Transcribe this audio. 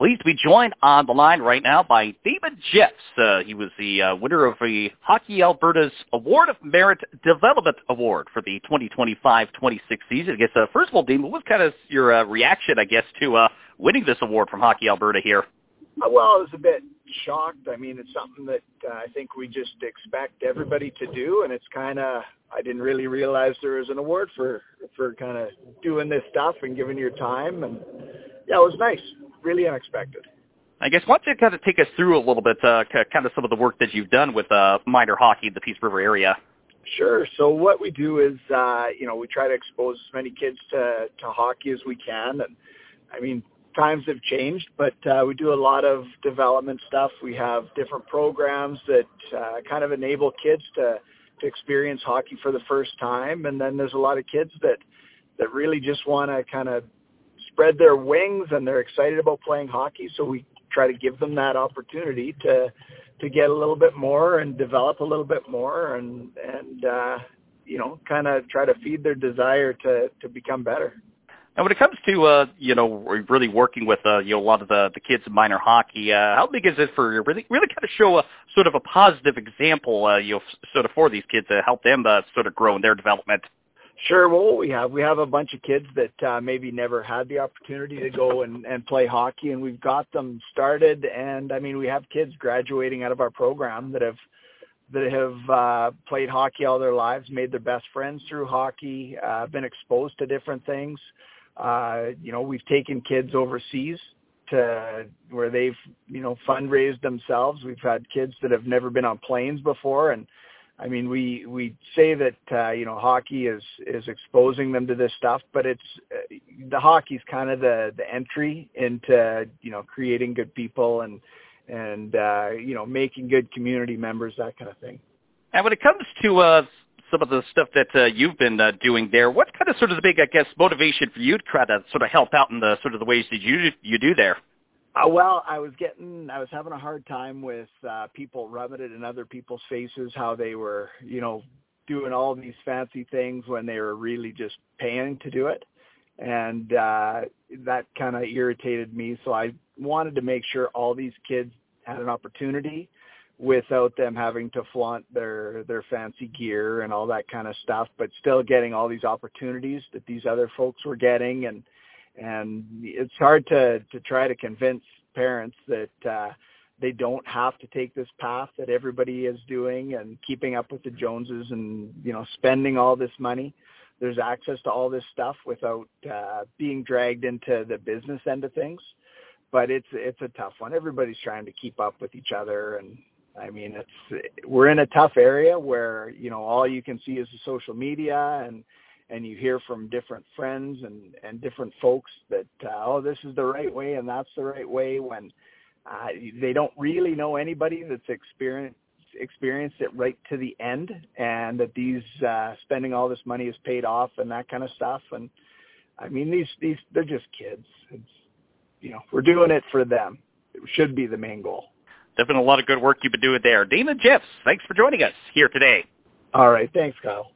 Pleased to be joined on the line right now by David Jeffs. He was the winner of the Hockey Alberta's Award of Merit Development Award for the 2025-26 season. I guess, first of all, David, what was kind of your reaction, I guess, to winning this award from Hockey Alberta here? Well, I was a bit shocked. I mean, it's something that I think we just expect everybody to do, and it's kind of, I didn't really realize there was an award for kind of doing this stuff and giving your time, and yeah, it was nice. Really unexpected. I guess, why don't you kind of take us through a little bit, kind of some of the work that you've done with minor hockey in the Peace River area? Sure. So what we do is, we try to expose as many kids to hockey as we can. And I mean, times have changed, but we do a lot of development stuff. We have different programs that kind of enable kids to experience hockey for the first time. And then there's a lot of kids that really just want to kind of spread their wings, and they're excited about playing hockey. So we try to give them that opportunity to get a little bit more and develop a little bit more and kind of try to feed their desire to become better. And when it comes to, really working with, a lot of the kids in minor hockey, how big is it for really kind of show a sort of a positive example, sort of for these kids to help them sort of grow in their development? Sure. Well, we have a bunch of kids that maybe never had the opportunity to go and play hockey, and we've got them started. And I mean, we have kids graduating out of our program that have played hockey all their lives, made their best friends through hockey, been exposed to different things. We've taken kids overseas to where they've, fundraised themselves. We've had kids that have never been on planes before, and I mean, we say that, hockey is exposing them to this stuff, but it's the hockey's kind of the entry into, creating good people and making good community members, that kind of thing. And when it comes to some of the stuff that you've been doing there, what's kind of sort of the big, I guess, motivation for you to try to sort of help out in the sort of the ways that you do there? Well, I was having a hard time with people rubbing it in other people's faces, how they were, doing all these fancy things when they were really just paying to do it. And that kind of irritated me. So I wanted to make sure all these kids had an opportunity without them having to flaunt their fancy gear and all that kind of stuff, but still getting all these opportunities that these other folks were getting. And it's hard to try to convince parents that they don't have to take this path that everybody is doing and keeping up with the Joneses and, spending all this money. There's access to all this stuff without being dragged into the business end of things. But it's a tough one. Everybody's trying to keep up with each other. And I mean, we're in a tough area where, all you can see is the social media and you hear from different friends and different folks that, this is the right way and that's the right way, when they don't really know anybody that's experienced it right to the end, and that these spending all this money is paid off and that kind of stuff. And I mean, these they're just kids. It's, we're doing it for them. It should be the main goal. Definitely a lot of good work you've been doing there. David Jeffs, thanks for joining us here today. All right. Thanks, Kyle.